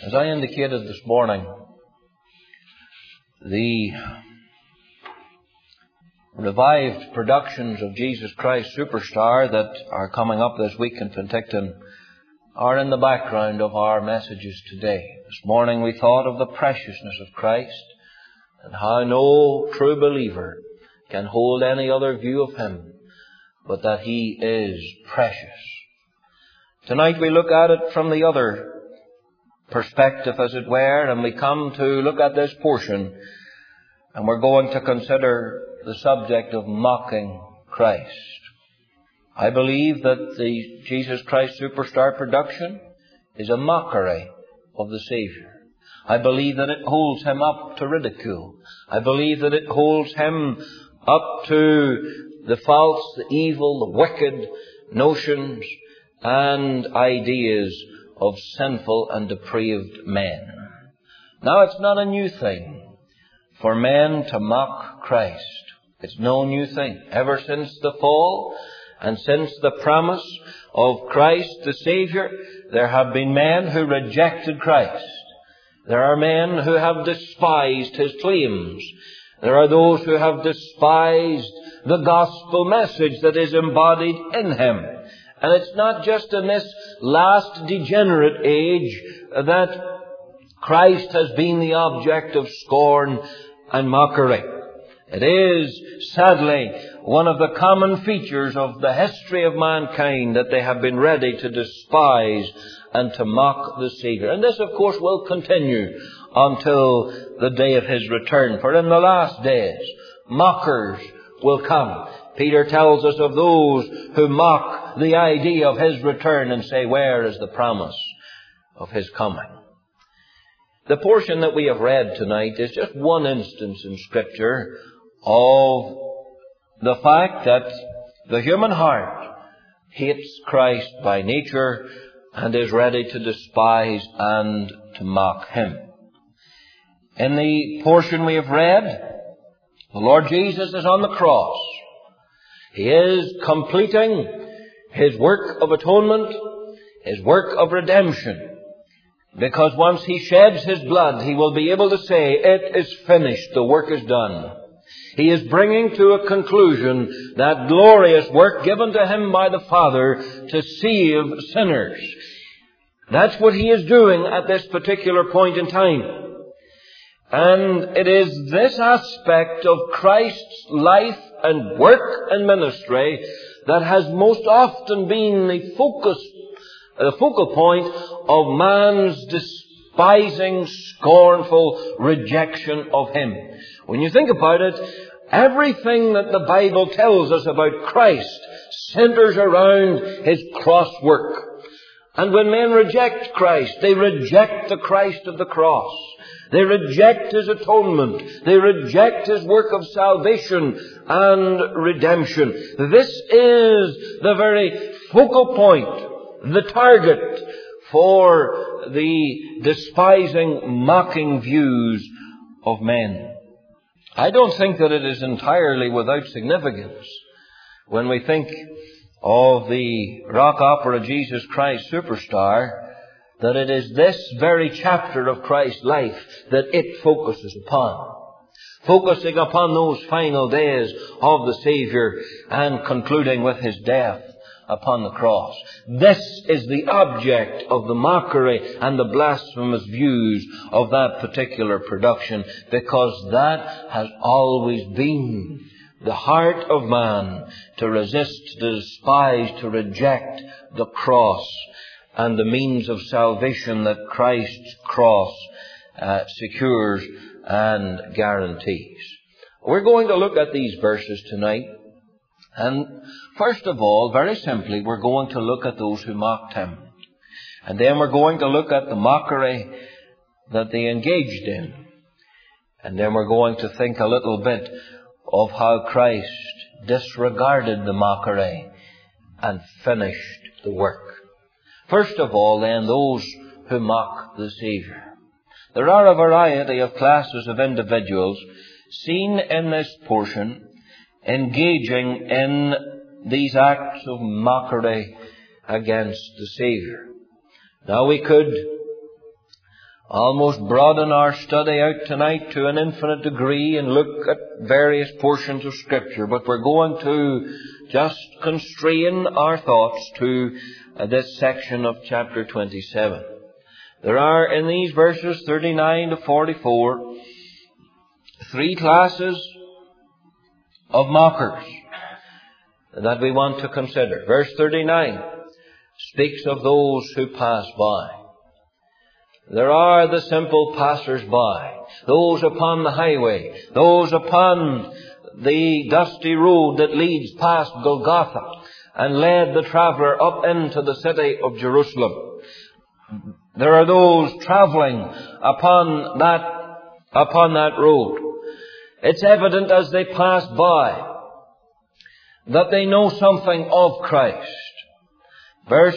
As I indicated this morning, the revived productions of Jesus Christ Superstar that are coming up this week in Penticton are in the background of our messages today. This morning we thought of the preciousness of Christ and how no true believer can hold any other view of Him but that He is precious. Tonight we look at it from the other perspective, as it were, and we come to look at this portion, and we're going to consider the subject of mocking Christ. I believe that the Jesus Christ Superstar production is a mockery of the Savior. I believe that it holds Him up to ridicule. I believe that it holds Him up to the false, the evil, the wicked notions and ideas of sinful and depraved men. Now, it's not a new thing for men to mock Christ. It's no new thing. Ever since the fall and since the promise of Christ the Savior, there have been men who rejected Christ. There are men who have despised His claims. There are those who have despised the gospel message that is embodied in Him. And it's not just in this last degenerate age that Christ has been the object of scorn and mockery. It is, sadly, one of the common features of the history of mankind that they have been ready to despise and to mock the Savior. And this, of course, will continue until the day of His return. For in the last days, mockers will come. Peter tells us of those who mock the idea of His return and say, where is the promise of His coming? The portion that we have read tonight is just one instance in Scripture of the fact that the human heart hates Christ by nature and is ready to despise and to mock Him. In the portion we have read, the Lord Jesus is on the cross. He is completing His work of atonement, His work of redemption. Because once He sheds His blood, He will be able to say, it is finished, the work is done. He is bringing to a conclusion that glorious work given to Him by the Father to save sinners. That's what He is doing at this particular point in time. And it is this aspect of Christ's life and work and ministry that has most often been the focal point of man's despising, scornful rejection of Him. When you think about it, everything that the Bible tells us about Christ centers around His cross work. And when men reject Christ, they reject the Christ of the cross. They reject His atonement. They reject His work of salvation and redemption. This is the very focal point, the target for the despising, mocking views of men. I don't think that it is entirely without significance when we think of the rock opera Jesus Christ Superstar, that it is this very chapter of Christ's life that it focuses upon. Focusing upon those final days of the Savior and concluding with His death upon the cross. This is the object of the mockery and the blasphemous views of that particular production, because that has always been the heart of man, to resist, to despise, to reject the cross and the means of salvation that Christ's cross secures and guarantees. We're going to look at these verses tonight. And first of all, very simply, we're going to look at those who mocked Him. And then we're going to look at the mockery that they engaged in. And then we're going to think a little bit of how Christ disregarded the mockery and finished the work. First of all, then, those who mock the Savior. There are a variety of classes of individuals seen in this portion engaging in these acts of mockery against the Savior. Now, we could almost broaden our study out tonight to an infinite degree and look at various portions of Scripture. But we're going to just constrain our thoughts to this section of chapter 27. There are in these verses 39 to 44 three classes of mockers that we want to consider. Verse 39 speaks of those who pass by. There are the simple passers-by, those upon the highway, those upon the dusty road that leads past Golgotha and led the traveller up into the city of Jerusalem. There are those travelling upon that road. It's evident as they pass by that they know something of Christ. Verse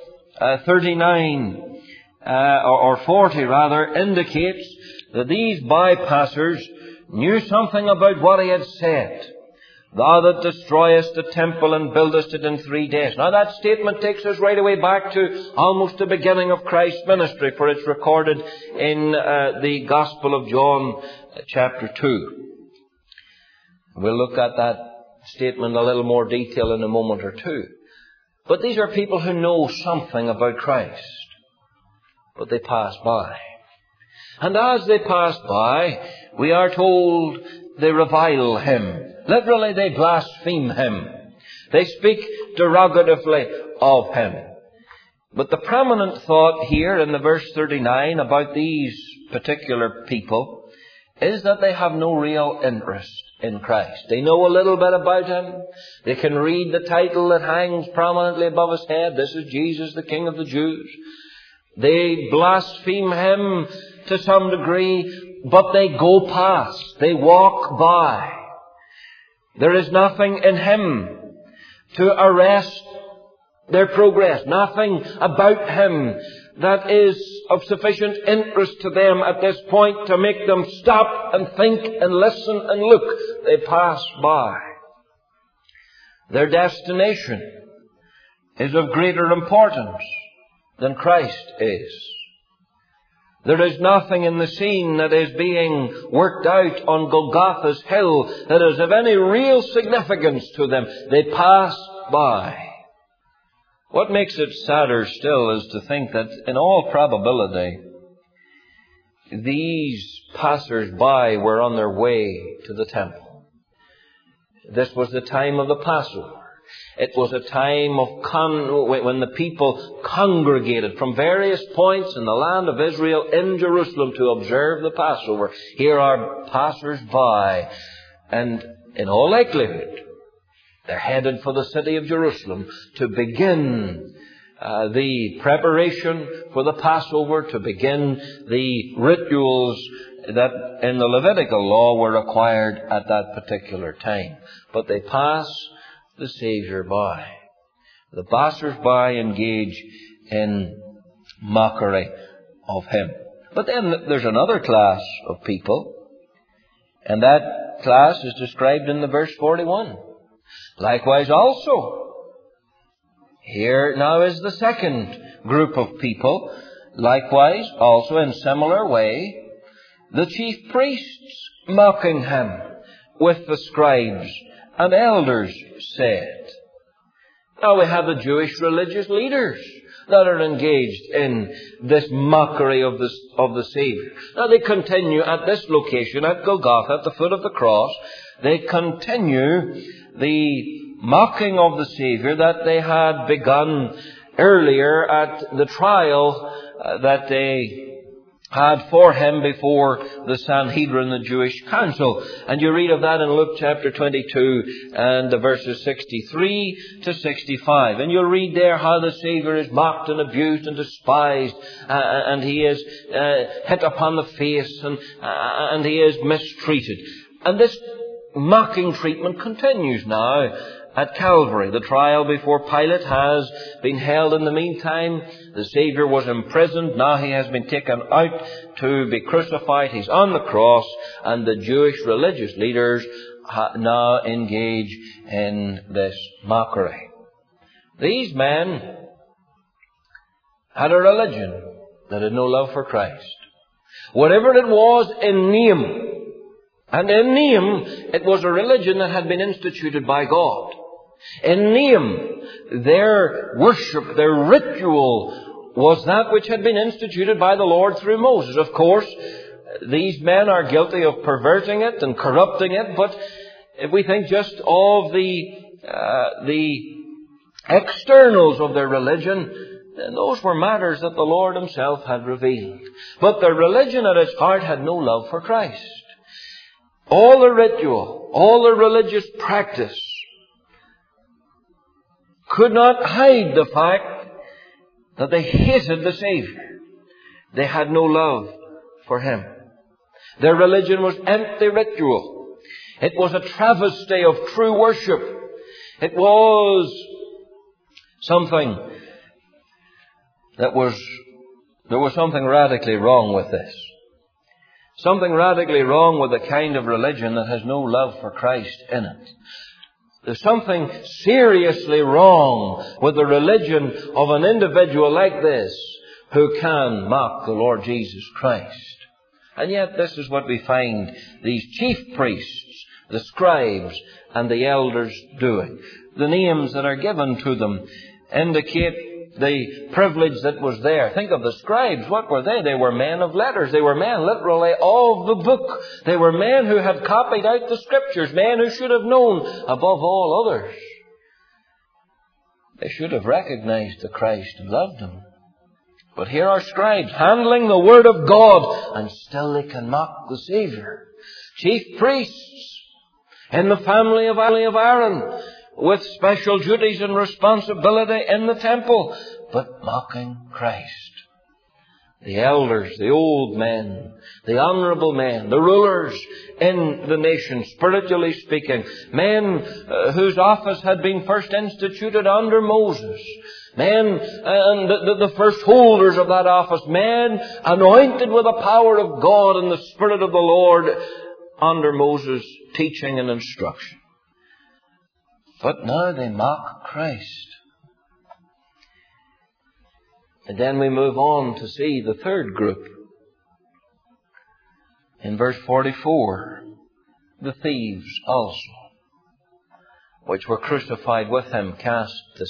39 or 40 rather, indicates that these bypassers knew something about what he had said. Thou that destroyest the temple and buildest it in 3 days. Now that statement takes us right away back to almost the beginning of Christ's ministry, for it's recorded in the Gospel of John chapter 2. We'll look at that statement in a little more detail in a moment or two. But these are people who know something about Christ, but they pass by. And as they pass by, we are told they revile him. Literally, they blaspheme him. They speak derogatively of him. But the prominent thought here in the verse 39 about these particular people is that they have no real interest in Christ. They know a little bit about him. They can read the title that hangs prominently above his head. This is Jesus, the King of the Jews. They blaspheme him to some degree, but they go past. They walk by. There is nothing in him to arrest their progress. Nothing about him that is of sufficient interest to them at this point to make them stop and think and listen and look. They pass by. Their destination is of greater importance than Christ is. There is nothing in the scene that is being worked out on Golgotha's hill that is of any real significance to them. They pass by. What makes it sadder still is to think that in all probability these passers-by were on their way to the temple. This was the time of the Passover. It was a time of when the people congregated from various points in the land of Israel in Jerusalem to observe the Passover. Here are passers-by, and in all likelihood, they're headed for the city of Jerusalem to begin the preparation for the Passover, to begin the rituals that in the Levitical law were required at that particular time. But they pass the Savior by. The passers-by engage in mockery of him. But then there's another class of people, and that class is described in the verse 41. Likewise also, here now is the second group of people. Likewise also in similar way, the chief priests mocking him with the scribes and elders said. Now we have the Jewish religious leaders that are engaged in this mockery of the Savior. Now they continue at this location, at Golgotha, at the foot of the cross. They continue the mocking of the Savior that they had begun earlier at the trial that they had for him before the Sanhedrin, the Jewish council. And you read of that in Luke chapter 22 and the verses 63 to 65. And you'll read there how the Savior is mocked and abused and despised, and he is hit upon the face, and he is mistreated. And this mocking treatment continues now at Calvary. The trial before Pilate has been held in the meantime. The Savior was imprisoned. Now he has been taken out to be crucified. He's on the cross. And the Jewish religious leaders now engage in this mockery. These men had a religion that had no love for Christ. Whatever it was in name. And in name, it was a religion that had been instituted by God. In name, their worship, their ritual was that which had been instituted by the Lord through Moses. Of course, these men are guilty of perverting it and corrupting it, but if we think just of the externals of their religion, then those were matters that the Lord Himself had revealed. But their religion at its heart had no love for Christ. All the ritual, all the religious practice could not hide the fact that they hated the Savior. They had no love for Him. Their religion was empty ritual. It was a travesty of true worship. It was something there was something radically wrong with this. Something radically wrong with the kind of religion that has no love for Christ in it. There's something seriously wrong with the religion of an individual like this who can mock the Lord Jesus Christ. And yet this is what we find these chief priests, the scribes, and the elders doing. The names that are given to them indicate the privilege that was there. Think of the scribes. What were they? They were men of letters. They were men literally of the book. They were men who had copied out the Scriptures. Men who should have known above all others. They should have recognized the Christ and loved Him. But here are scribes handling the Word of God, and still they can mock the Savior. Chief priests in the family of Aaron, with special duties and responsibility in the temple, but mocking Christ. The elders, the old men, the honourable men, the rulers in the nation, spiritually speaking, men whose office had been first instituted under Moses, men and the first holders of that office, men anointed with the power of God and the Spirit of the Lord under Moses' teaching and instruction. But now they mock Christ. And then we move on to see the third group. In verse 44, the thieves also, which were crucified with Him, cast the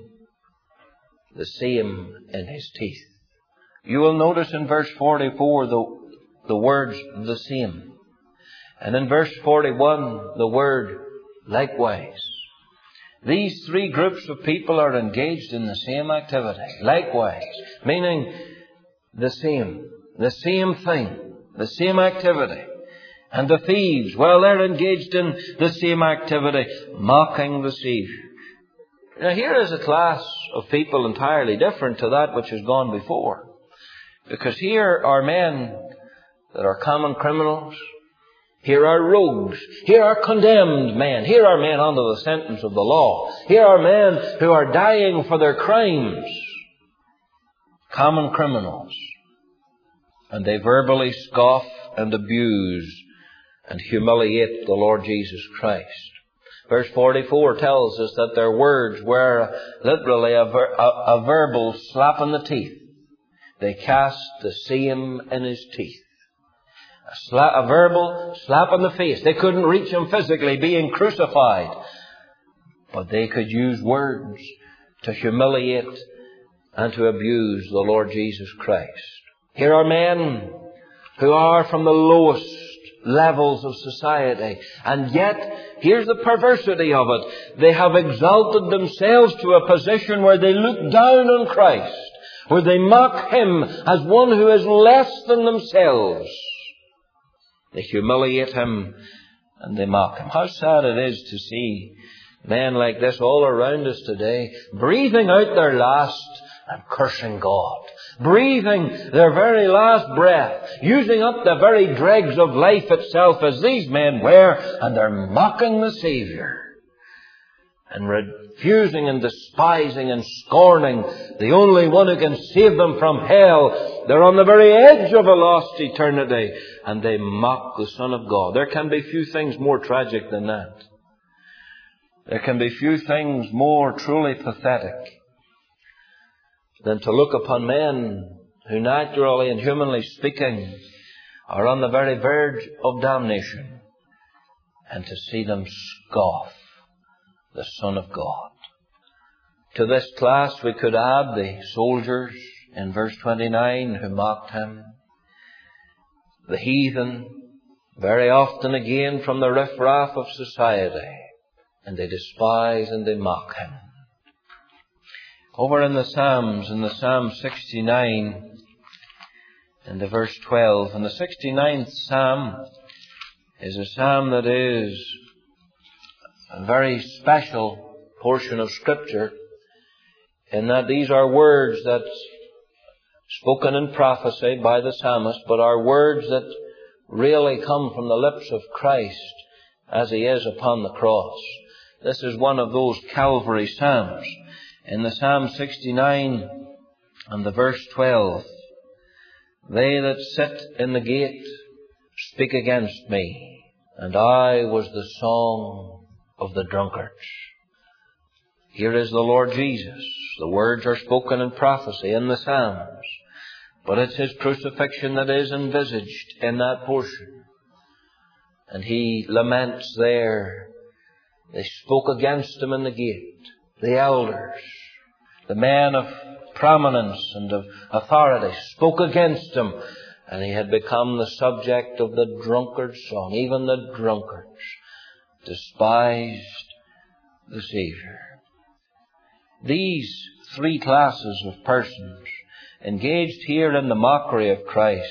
same in His teeth. You will notice in verse 44 the words, the same. And in verse 41, the word, likewise. These three groups of people are engaged in the same activity. Likewise, meaning the same thing, the same activity. And the thieves, well, they're engaged in the same activity, mocking the Savior. Now here is a class of people entirely different to that which has gone before. Because here are men that are common criminals. Here are rogues. Here are condemned men. Here are men under the sentence of the law. Here are men who are dying for their crimes. Common criminals. And they verbally scoff and abuse and humiliate the Lord Jesus Christ. Verse 44 tells us that their words were literally a verbal slap in the teeth. They cast the same in His teeth. A verbal slap in the face. They couldn't reach Him physically, being crucified. But they could use words to humiliate and to abuse the Lord Jesus Christ. Here are men who are from the lowest levels of society. And yet, here's the perversity of it. They have exalted themselves to a position where they look down on Christ, where they mock Him as one who is less than themselves. They humiliate Him and they mock Him. How sad it is to see men like this all around us today, breathing out their last and cursing God. Breathing their very last breath, using up the very dregs of life itself as these men were, and they're mocking the Savior. And refusing and despising and scorning the only one who can save them from hell. They're on the very edge of a lost eternity, and they mock the Son of God. There can be few things more tragic than that. There can be few things more truly pathetic than to look upon men who naturally and humanly speaking are on the very verge of damnation, and to see them scoff the Son of God. To this class we could add the soldiers in verse 29 who mocked him, the heathen, very often again from the riffraff of society, and they despise and they mock him. Over in the Psalms, in the Psalm 69, in the verse 12, and the 69th Psalm is a psalm that is a very special portion of Scripture, in that these are words that spoken in prophecy by the psalmist, but are words that really come from the lips of Christ as He is upon the cross. This is one of those Calvary Psalms. In the Psalm 69 and the verse 12, they that sit in the gate speak against me, and I was the song of the drunkards. Here is the Lord Jesus. The words are spoken in prophecy in the Psalms, but it's His crucifixion that is envisaged in that portion. And He laments there. They spoke against Him in the gate. The elders, the men of prominence and of authority, spoke against Him, and He had become the subject of the drunkard's song. Even the drunkards despised the Saviour. These three classes of persons engaged here in the mockery of Christ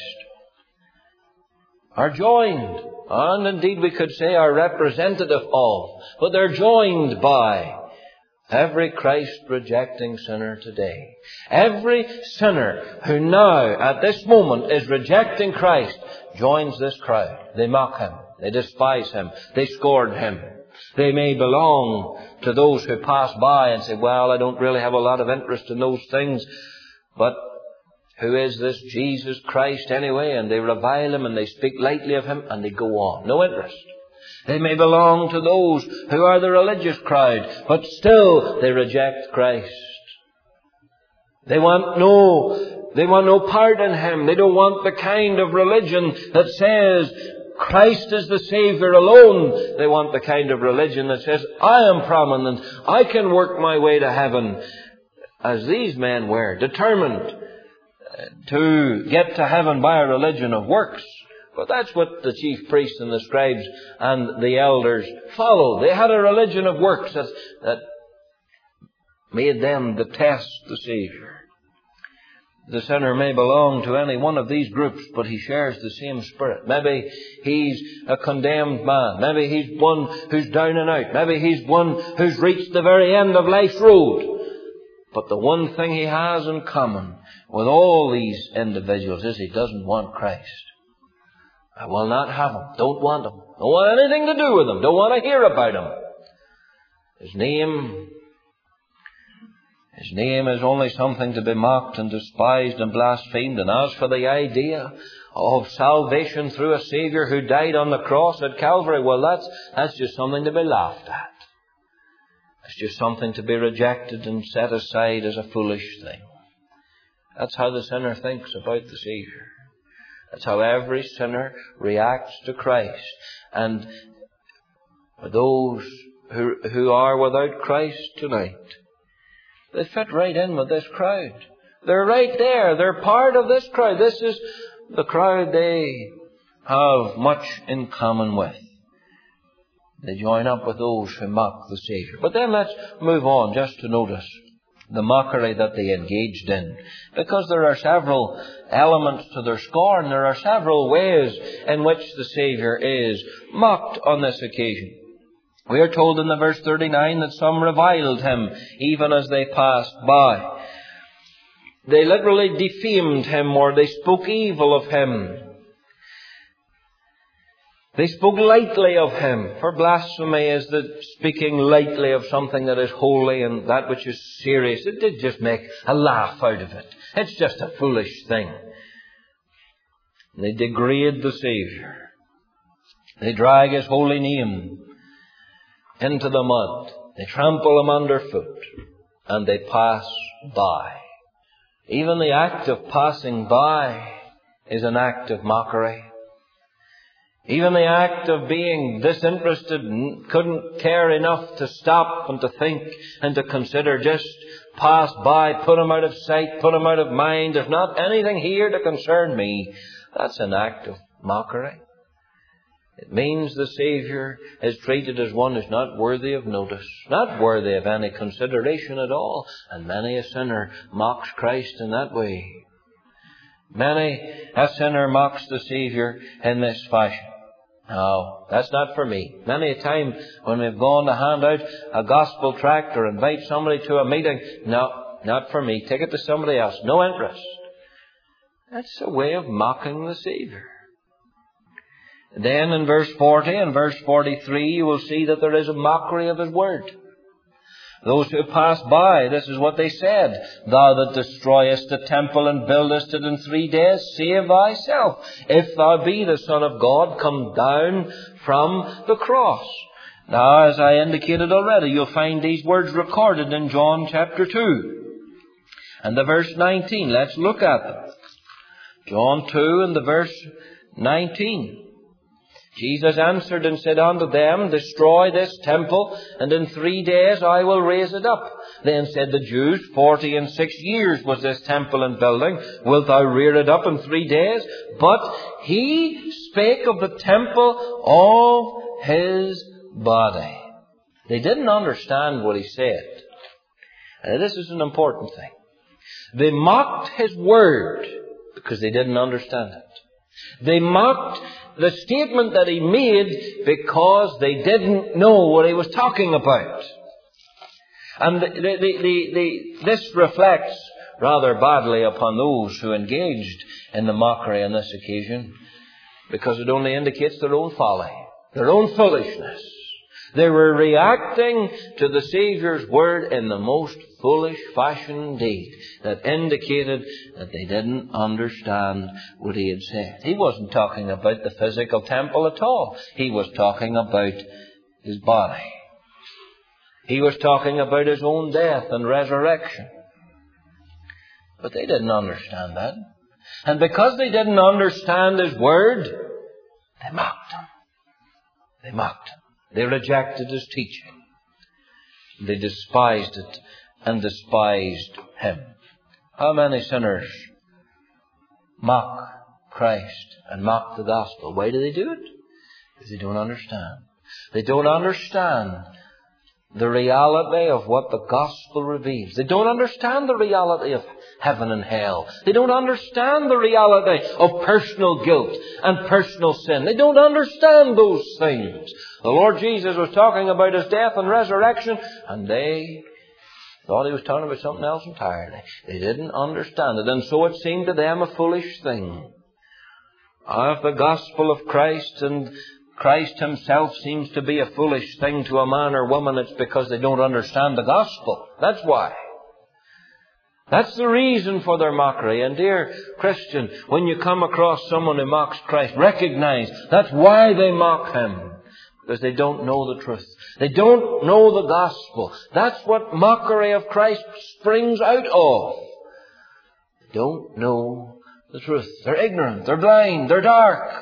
are joined, and indeed we could say are representative of, but they're joined by every Christ-rejecting sinner today. Every sinner who now, at this moment, is rejecting Christ, joins this crowd. They mock Him. They despise Him. They scorn Him. They may belong to those who pass by and say, well, I don't really have a lot of interest in those things, but who is this Jesus Christ anyway? And they revile Him and they speak lightly of Him and they go on. No interest. They may belong to those who are the religious crowd, but still they reject Christ. They want no part in Him. They don't want the kind of religion that says Christ is the Saviour alone. They want the kind of religion that says, I am prominent, I can work my way to heaven. As these men were, determined to get to heaven by a religion of works. But that's what the chief priests and the scribes and the elders followed. They had a religion of works that made them detest the Saviour. The sinner may belong to any one of these groups, but he shares the same spirit. Maybe he's a condemned man. Maybe he's one who's down and out. Maybe he's one who's reached the very end of life's road. But the one thing he has in common with all these individuals is he doesn't want Christ. I will not have Him. Don't want Him. Don't want anything to do with Him. Don't want to hear about Him. His name is only something to be mocked and despised and blasphemed. And as for the idea of salvation through a Saviour who died on the cross at Calvary, well, that's just something to be laughed at. It's just something to be rejected and set aside as a foolish thing. That's how the sinner thinks about the Saviour. That's how every sinner reacts to Christ. And those who are without Christ tonight, they fit right in with this crowd. They're right there. They're part of this crowd. This is the crowd they have much in common with. They join up with those who mock the Saviour. But then let's move on just to notice the mockery that they engaged in. Because there are several elements to their scorn. There are several ways in which the Saviour is mocked on this occasion. We are told in the verse 39 that some reviled Him even as they passed by. They literally defamed Him, or they spoke evil of Him. They spoke lightly of Him, for blasphemy is the speaking lightly of something that is holy and that which is serious. It did just make a laugh out of it. It's just a foolish thing. They degrade the Saviour. They drag His holy name into the mud. They trample Him underfoot, and they pass by. Even the act of passing by is an act of mockery. Even the act of being disinterested, couldn't care enough to stop and to think and to consider, just pass by, put him out of sight, put him out of mind. There's not anything here to concern me. That's an act of mockery. It means the Saviour is treated as one who's not worthy of notice, not worthy of any consideration at all. And many a sinner mocks Christ in that way. Many a sinner mocks the Saviour in this fashion. No, that's not for me. Many a time when we've gone to hand out a gospel tract or invite somebody to a meeting, no, not for me. Take it to somebody else. No interest. That's a way of mocking the Saviour. Then in verse 40 and verse 43, you will see that there is a mockery of His word. Those who pass by, this is what they said. Thou that destroyest the temple and buildest it in 3 days, save thyself. If thou be the Son of God, come down from the cross. Now, as I indicated already, you'll find these words recorded in John chapter 2. And the verse 19, let's look at them. John 2 and the verse 19. Jesus answered and said unto them, Destroy this temple, and in 3 days I will raise it up. Then said the Jews, 46 years was this temple in building. Wilt thou rear it up in 3 days? But he spake of the temple of his body. They didn't understand what he said. And this is an important thing. They mocked his word because they didn't understand it. They mocked the statement that he made because they didn't know what he was talking about. And this reflects rather badly upon those who engaged in the mockery on this occasion, because it only indicates their own folly, their own foolishness. They were reacting to the Saviour's word in the most foolish fashion indeed, that indicated that they didn't understand what he had said. He wasn't talking about the physical temple at all. He was talking about his body. He was talking about his own death and resurrection. But they didn't understand that. And because they didn't understand his word, they mocked him. They mocked him. They rejected his teaching. They despised it and despised him. How many sinners mock Christ and mock the gospel? Why do they do it? Because they don't understand. They don't understand the reality of what the gospel reveals. They don't understand the reality of heaven and hell. They don't understand the reality of personal guilt and personal sin. They don't understand those things. The Lord Jesus was talking about his death and resurrection, and they thought he was talking about something else entirely. They didn't understand it, and so it seemed to them a foolish thing. If the gospel of Christ and Christ himself seems to be a foolish thing to a man or woman, it's because they don't understand the gospel. That's why. That's the reason for their mockery. And dear Christian, when you come across someone who mocks Christ, recognize that's why they mock him. Because they don't know the truth. They don't know the gospel. That's what mockery of Christ springs out of. They don't know the truth. They're ignorant. They're blind. They're dark.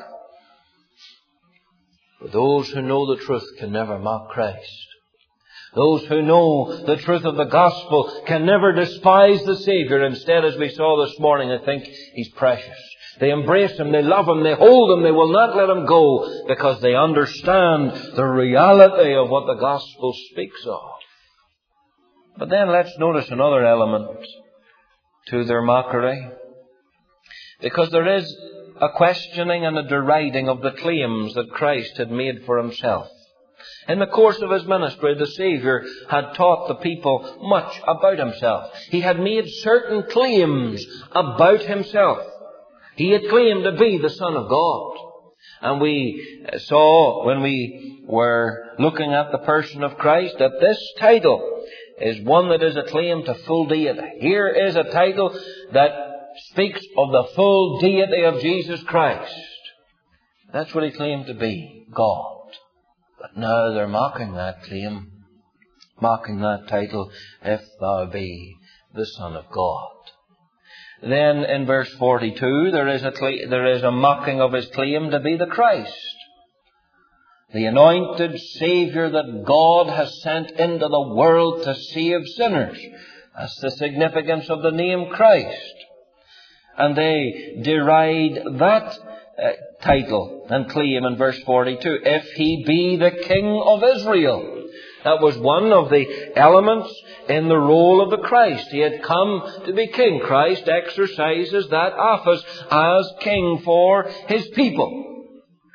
But those who know the truth can never mock Christ. Those who know the truth of the gospel can never despise the Saviour. Instead, as we saw this morning, I think he's precious. They embrace him, they love him, they hold him, they will not let him go, because they understand the reality of what the gospel speaks of. But then let's notice another element to their mockery. Because there is a questioning and a deriding of the claims that Christ had made for himself. In the course of his ministry, the Saviour had taught the people much about himself. He had made certain claims about himself. He had claimed to be the Son of God. And we saw when we were looking at the person of Christ that this title is one that is a claim to full deity. Here is a title that speaks of the full deity of Jesus Christ. That's what he claimed to be, God. But now they're mocking that claim, mocking that title, if thou be the Son of God. Then in verse 42, there is a mocking of his claim to be the Christ. the anointed Savior that God has sent into the world to save sinners. That's the significance of the name Christ. And they deride that title and claim in verse 42, if he be the King of Israel. That was one of the elements in the role of the Christ. He had come to be king. Christ exercises that office as king for his people.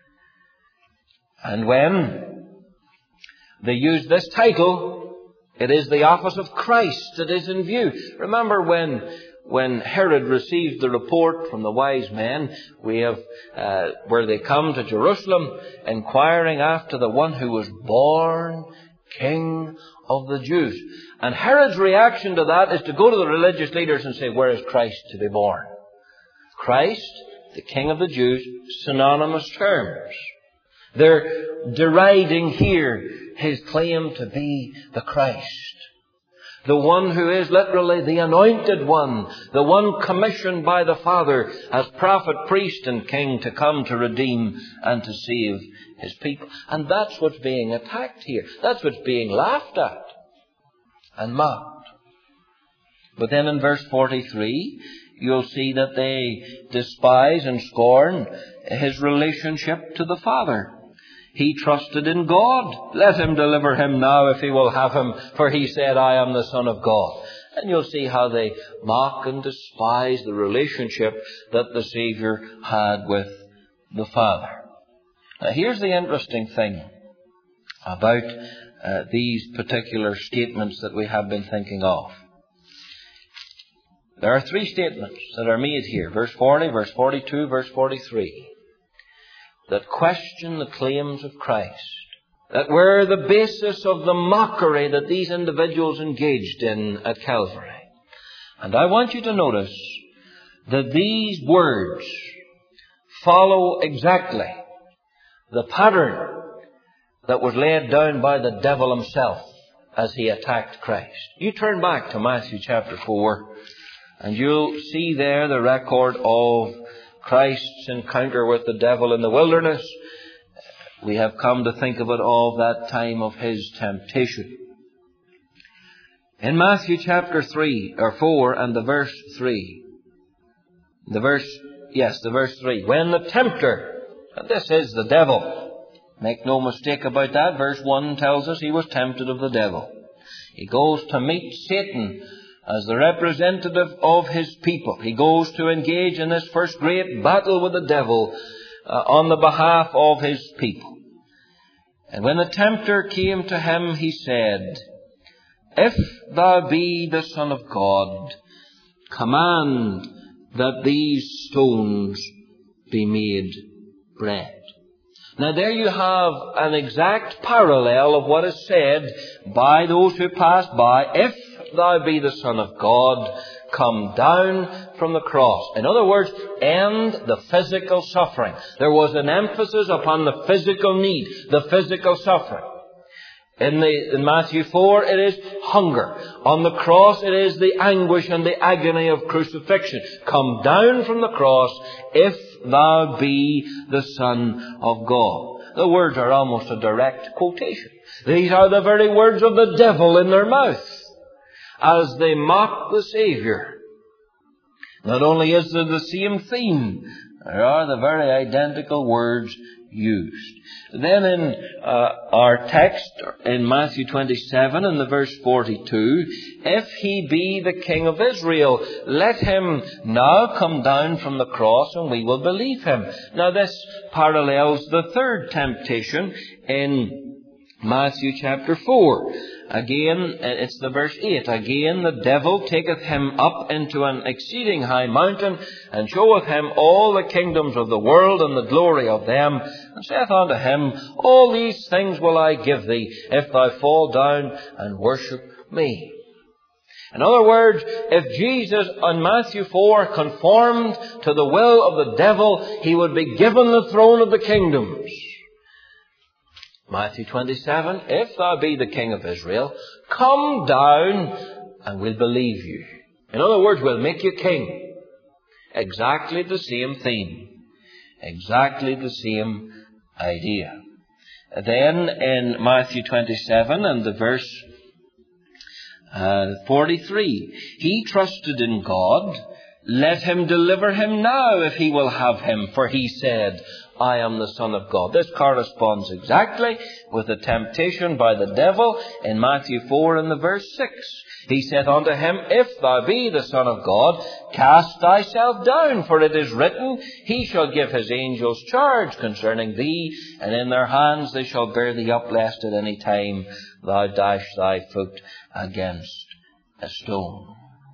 And when they use this title, it is the office of Christ that is in view. Remember when Herod received the report from the wise men, we have where they come to Jerusalem inquiring after the one who was born King of the Jews. And Herod's reaction to that is to go to the religious leaders and say, where is Christ to be born? Christ, the King of the Jews, synonymous terms. They're deriding here his claim to be the Christ. The one who is literally the anointed one, the one commissioned by the Father as prophet, priest and king to come to redeem and to save his people. And that's what's being attacked here. That's what's being laughed at and mocked. But then in verse 43, you'll see that they despise and scorn his relationship to the Father. He trusted in God. Let him deliver him now if he will have him, for he said, I am the Son of God. And you'll see how they mock and despise the relationship that the Savior had with the Father. Now here's the interesting thing about these particular statements that we have been thinking of. There are three statements that are made here. Verse 40, verse 42, verse 43. That question the claims of Christ. That were the basis of the mockery that these individuals engaged in at Calvary. And I want you to notice that these words follow exactly the pattern that was laid down by the devil himself as he attacked Christ. You turn back to Matthew chapter 4 and you'll see there the record of Christ's encounter with the devil in the wilderness. We have come to think of it all that time of his temptation. In Matthew chapter 4 and the verse 3. The verse 3. When the tempter, and this is the devil. Make no mistake about that. Verse 1 tells us he was tempted of the devil. He goes to meet Satan as the representative of his people. He goes to engage in this first great battle with the devil on the behalf of his people. And when the tempter came to him, he said, if thou be the Son of God, command that these stones be made bread. Now there you have an exact parallel of what is said by those who pass by. If thou be the Son of God, come down from the cross. In other words, end the physical suffering. There was an emphasis upon the physical need, the physical suffering. In Matthew 4, it is hunger. On the cross, it is the anguish and the agony of crucifixion. Come down from the cross, if thou be the Son of God. The words are almost a direct quotation. These are the very words of the devil in their mouth as they mock the Savior. Not only is there the same theme, there are the very identical words used. Then in our text in Matthew 27 and the verse 42, if he be the King of Israel, let him now come down from the cross and we will believe him. Now this parallels the third temptation in Matthew chapter 4. Again, it's the verse 8. Again, the devil taketh him up into an exceeding high mountain, and showeth him all the kingdoms of the world and the glory of them, and saith unto him, all these things will I give thee, if thou fall down and worship me. In other words, if Jesus on Matthew 4 conformed to the will of the devil, he would be given the throne of the kingdoms. Matthew 27, if thou be the King of Israel, come down and we'll believe you. In other words, we'll make you king. Exactly the same theme. Exactly the same idea. Then in Matthew 27 and the verse 43, he trusted in God. Let him deliver him now if he will have him. For he said, I am the Son of God. This corresponds exactly with the temptation by the devil in Matthew 4 and the verse 6. He said unto him, If thou be the Son of God, cast thyself down, for it is written, He shall give His angels charge concerning thee, and in their hands they shall bear thee up, lest at any time thou dash thy foot against a stone.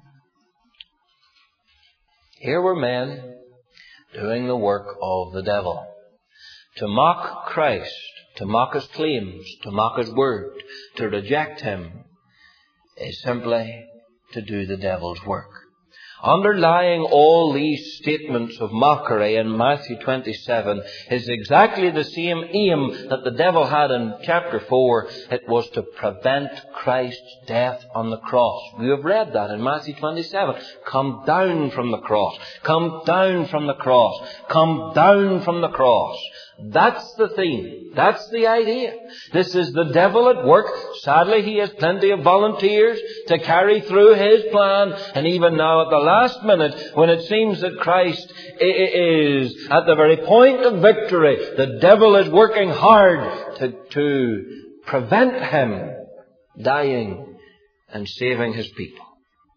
Here were men doing the work of the devil. To mock Christ, to mock His claims, to mock His word, to reject Him, is simply to do the devil's work. Underlying all these statements of mockery in Matthew 27 is exactly the same aim that the devil had in chapter 4. It was to prevent Christ's death on the cross. We have read that in Matthew 27. Come down from the cross. Come down from the cross. Come down from the cross. That's the theme. That's the idea. This is the devil at work. Sadly, he has plenty of volunteers to carry through his plan. And even now at the last minute, when it seems that Christ is at the very point of victory, the devil is working hard to prevent him dying and saving his people.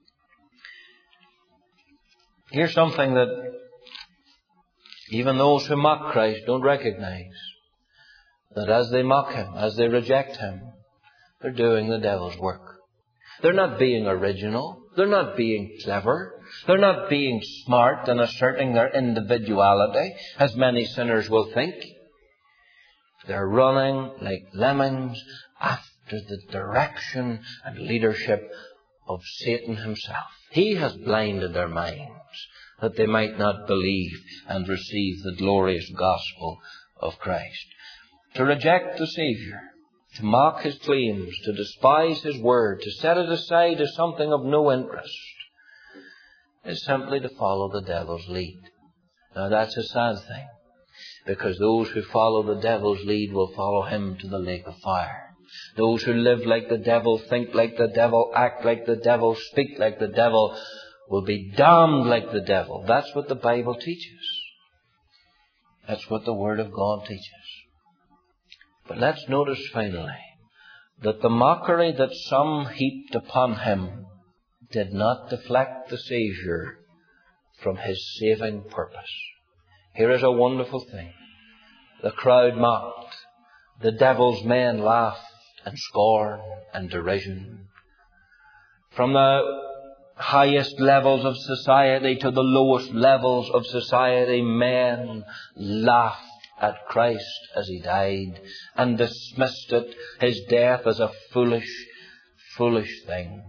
Here's something that even those who mock Christ don't recognize. That as they mock Him, as they reject Him, they're doing the devil's work. They're not being original. They're not being clever. They're not being smart and asserting their individuality, as many sinners will think. They're running like lemmings after the direction and leadership of Satan himself. He has blinded their minds, that they might not believe and receive the glorious gospel of Christ. To reject the Saviour, to mock His claims, to despise His word, to set it aside as something of no interest, is simply to follow the devil's lead. Now that's a sad thing, because those who follow the devil's lead will follow him to the lake of fire. Those who live like the devil, think like the devil, act like the devil, speak like the devil, will be damned like the devil. That's what the Bible teaches. That's what the Word of God teaches. But let's notice finally that the mockery that some heaped upon Him did not deflect the Saviour from His saving purpose. Here is a wonderful thing. The crowd mocked. The devil's men laughed and scorn and derision. From the highest levels of society to the lowest levels of society, men laughed at Christ as He died and dismissed His death as a foolish thing.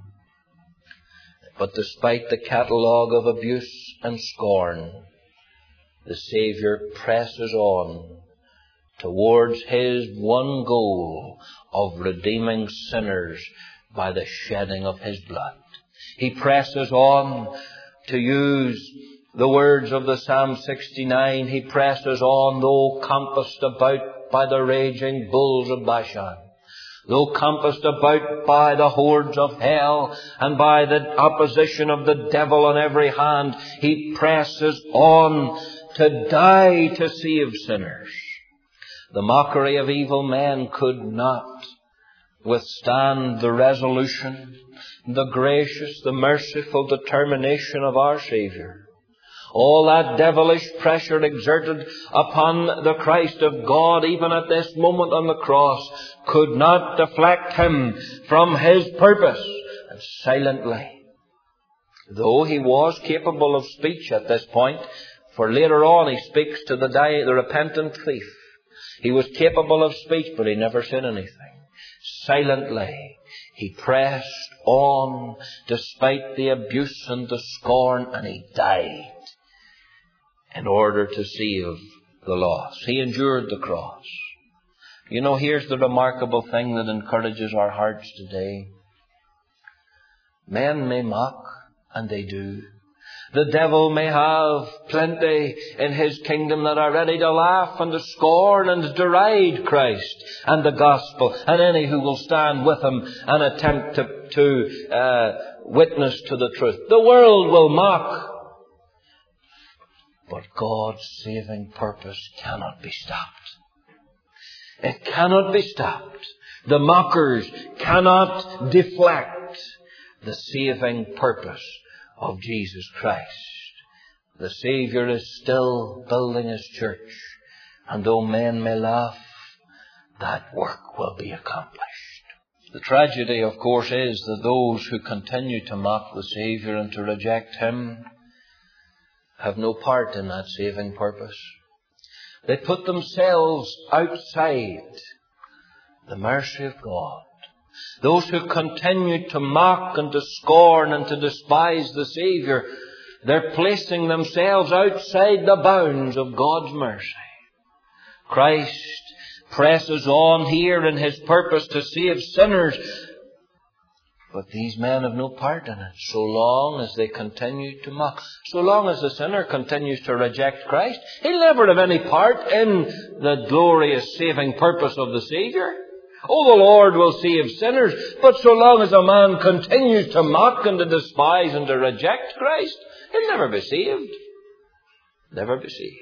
But despite the catalogue of abuse and scorn, the Saviour presses on towards His one goal of redeeming sinners by the shedding of His blood. He presses on, to use the words of the Psalm 69, He presses on, though compassed about by the raging bulls of Bashan, though compassed about by the hordes of hell and by the opposition of the devil on every hand. He presses on to die to save sinners. The mockery of evil men could not withstand the resolution, the gracious, the merciful determination of our Saviour. All that devilish pressure exerted upon the Christ of God, even at this moment on the cross, could not deflect Him from His purpose. And silently, though He was capable of speech at this point, for later on He speaks to the repentant thief. He was capable of speech, but He never said anything. Silently, He pressed on despite the abuse and the scorn, and He died in order to save the lost. He endured the cross. You know, here's the remarkable thing that encourages our hearts today. Men may mock, and they do. The devil may have plenty in his kingdom that are ready to laugh and to scorn and to deride Christ and the gospel and any who will stand with him and attempt to witness to the truth. The world will mock. But God's saving purpose cannot be stopped. It cannot be stopped. The mockers cannot deflect the saving purpose of Jesus Christ. The Saviour is still building His church, and though men may laugh, that work will be accomplished. The tragedy, of course, is that those who continue to mock the Saviour and to reject Him have no part in that saving purpose. They put themselves outside the mercy of God. Those who continue to mock and to scorn and to despise the Saviour, they're placing themselves outside the bounds of God's mercy. Christ presses on here in His purpose to save sinners, but these men have no part in it so long as they continue to mock. So long as the sinner continues to reject Christ, he'll never have any part in the glorious saving purpose of the Saviour. Oh, the Lord will save sinners, but so long as a man continues to mock and to despise and to reject Christ, he'll never be saved. Never be saved.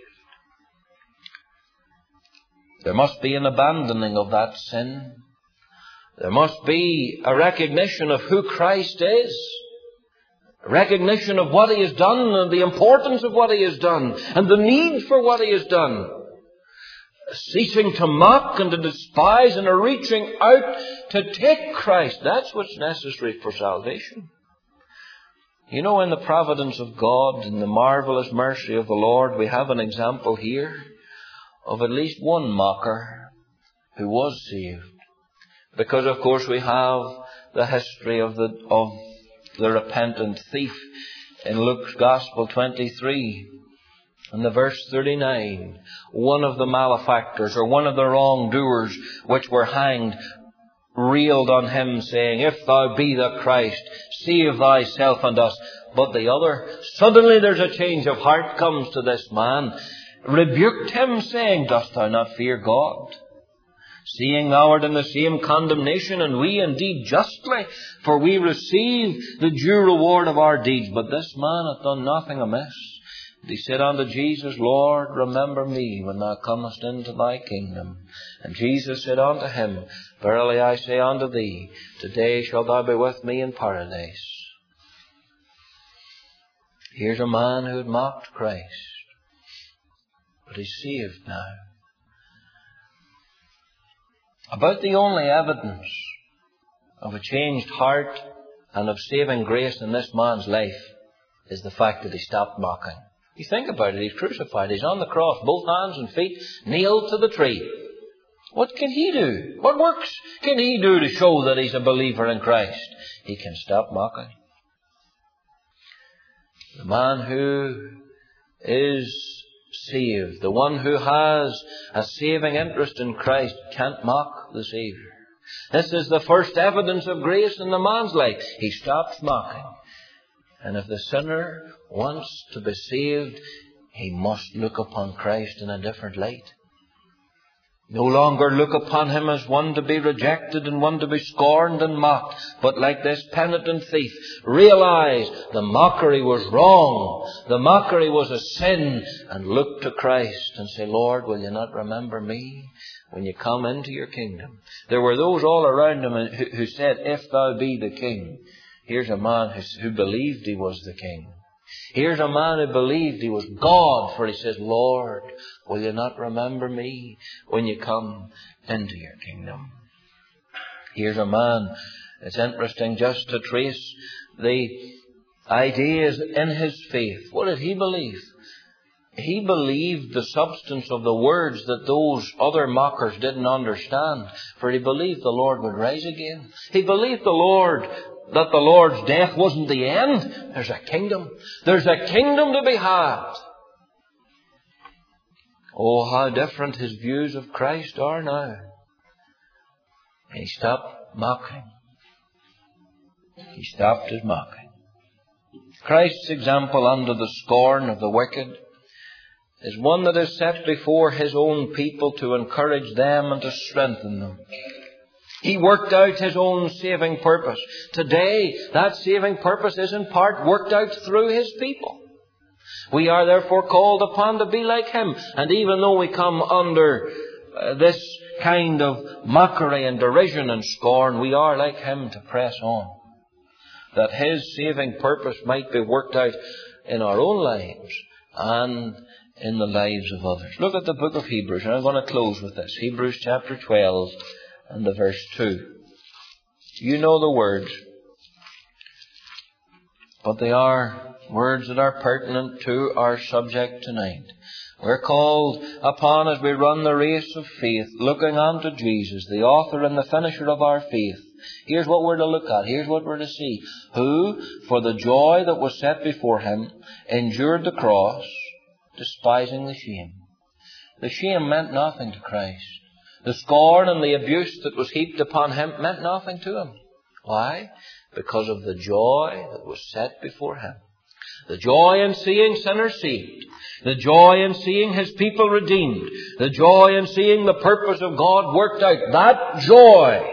There must be an abandoning of that sin. There must be a recognition of who Christ is. A recognition of what He has done and the importance of what He has done and the need for what He has done. Ceasing to mock and to despise and a reaching out to take Christ. That's what's necessary for salvation. You know, in the providence of God and the marvelous mercy of the Lord, we have an example here of at least one mocker who was saved. Because, of course, we have the history of the repentant thief in Luke's Gospel 23. In the verse 39, one of the malefactors or one of the wrongdoers which were hanged railed on him, saying, "If thou be the Christ, save thyself and us." But the other, suddenly there's a change of heart comes to this man, rebuked him, saying, "Dost thou not fear God, seeing thou art in the same condemnation, and we indeed justly, for we receive the due reward of our deeds. But this man hath done nothing amiss." And he said unto Jesus, "Lord, remember me when thou comest into thy kingdom." And Jesus said unto him, "Verily I say unto thee, today shalt thou be with me in paradise." Here's a man who had mocked Christ, but he's saved now. About the only evidence of a changed heart and of saving grace in this man's life is the fact that he stopped mocking. You think about it, he's crucified, he's on the cross, both hands and feet nailed to the tree. What can he do? What works can he do to show that he's a believer in Christ? He can stop mocking. The man who is saved, the one who has a saving interest in Christ, can't mock the Saviour. This is the first evidence of grace in the man's life. He stops mocking. And if the sinner wants to be saved, he must look upon Christ in a different light. No longer look upon Him as one to be rejected and one to be scorned and mocked, but like this penitent thief, realize the mockery was wrong. The mockery was a sin, and look to Christ and say, "Lord, will you not remember me when you come into your kingdom?" There were those all around him who said, "If thou be the King." Here's a man who believed he was the King. Here's a man who believed he was God, for he says, "Lord, will you not remember me when you come into your kingdom?" Here's a man, it's interesting just to trace the ideas in his faith. What did he believe? He believed the substance of the words that those other mockers didn't understand, for he believed the Lord would rise again. He believed that the Lord's death wasn't the end. There's a kingdom. There's a kingdom to be had. Oh, how different his views of Christ are now. He stopped mocking. He stopped his mocking. Christ's example under the scorn of the wicked is one that is set before His own people to encourage them and to strengthen them. He worked out His own saving purpose. Today, that saving purpose is in part worked out through His people. We are therefore called upon to be like Him. And even though we come under this kind of mockery and derision and scorn, we are like Him to press on, that His saving purpose might be worked out in our own lives and in the lives of others. Look at the book of Hebrews, and I'm going to close with this. Hebrews chapter 12 and the verse 2. You know the words, but they are words that are pertinent to our subject tonight. We're called upon as we run the race of faith, looking unto Jesus, the author and the finisher of our faith. Here's what we're to look at. Here's what we're to see. Who, for the joy that was set before Him, endured the cross, despising the shame. The shame meant nothing to Christ. The scorn and the abuse that was heaped upon Him meant nothing to Him. Why? Because of the joy that was set before Him. The joy in seeing sinners saved. The joy in seeing His people redeemed. The joy in seeing the purpose of God worked out. That joy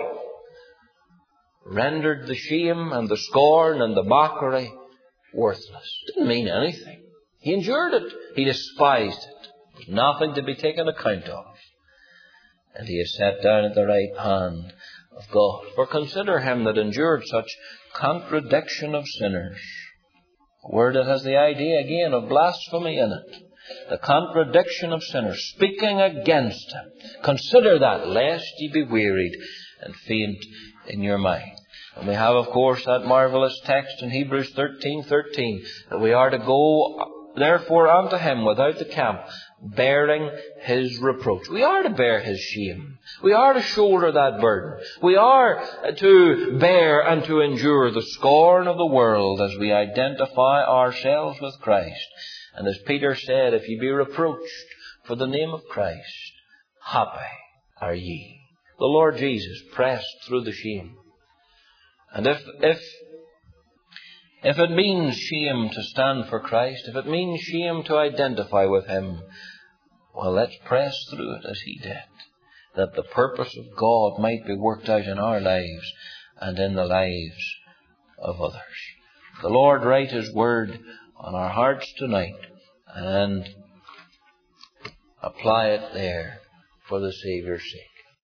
rendered the shame and the scorn and the mockery worthless. Didn't mean anything. He endured it. He despised it. There was nothing to be taken account of. And He is set down at the right hand of God. For consider Him that endured such contradiction of sinners. A word that has the idea again of blasphemy in it. The contradiction of sinners, speaking against Him. Consider that, lest ye be wearied and faint in your mind. And we have, of course, that marvelous text in Hebrews 13:13, that we are to go therefore unto Him without the camp, bearing His reproach. We are to bear His shame. We are to shoulder that burden. We are to bear and to endure the scorn of the world as we identify ourselves with Christ. And as Peter said, if ye be reproached for the name of Christ, happy are ye. The Lord Jesus pressed through the shame. And if it means shame to stand for Christ, if it means shame to identify with Him, well, let's press through it as He did, that the purpose of God might be worked out in our lives and in the lives of others. The Lord write His word on our hearts tonight and apply it there for the Saviour's sake.